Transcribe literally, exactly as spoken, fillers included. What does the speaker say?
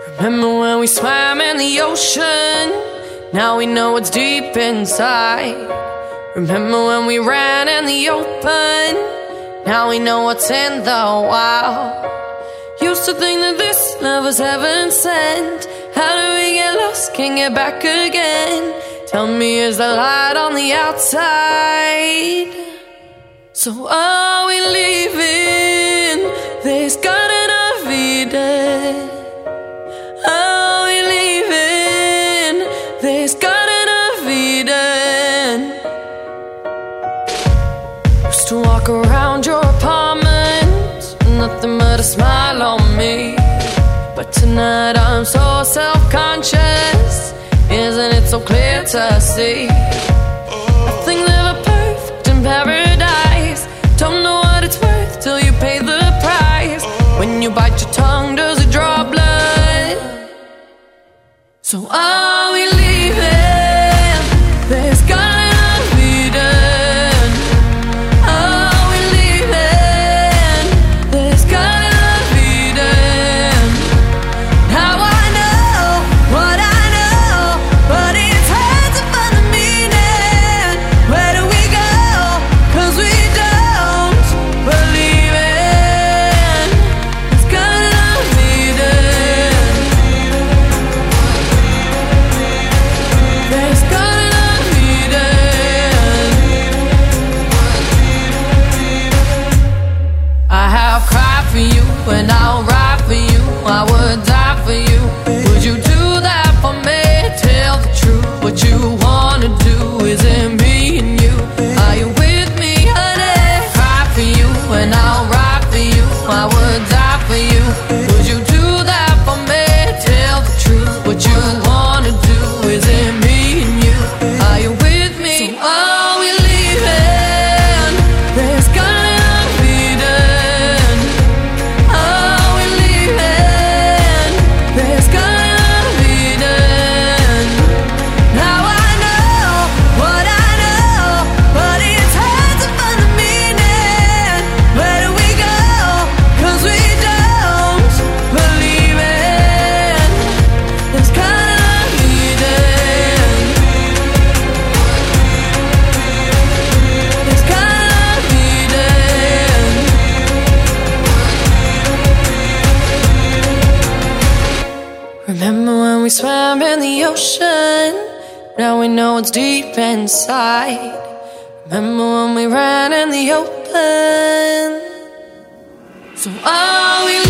Remember when we swam in the ocean? Now we know what's deep inside. Remember when we ran in the open? Now we know what's in the wild. Used to think that this love was heaven sent. How do we get lost, can't get back again? Tell me, is the light on the outside? So are we leaving this Garden of Eden? Are we leaving this Garden of Eden? Used to walk around your apartment, nothing but a smile on me. But tonight I'm so self-conscious, isn't it so clear to see? Nothing's ever perfect in paradise. Don't know what it's worth till you pay the price. When you bite your tongue, does it draw blood? So are we leaving this Garden of Eden? Are we leaving this Garden of Eden? Now I know what I know, but it's hard to find the meaning. Where do we go? 'Cause we don't believe in this Garden of Eden. This Garden of Eden. I have cried for you and I'll ride for you. I would die for you. Would you do that for me? Tell the truth. What you wanna do is in me and you. Are you with me, honey? Cry for you and I'll ride for you. I would die for you. Would you do that for me? Tell the truth. What you wanna do is in me and you. Are you with me? So are we leaving this Garden of Eden? Are we leaving this Garden of Eden? Now I know what I know, but it's hard to find the meaning. Where do we go? 'Cause we don't believe in this Garden of Eden. This Garden of Eden. Remember when we swam in the ocean? Now we know what's deep inside. Remember when we ran in the open? So are we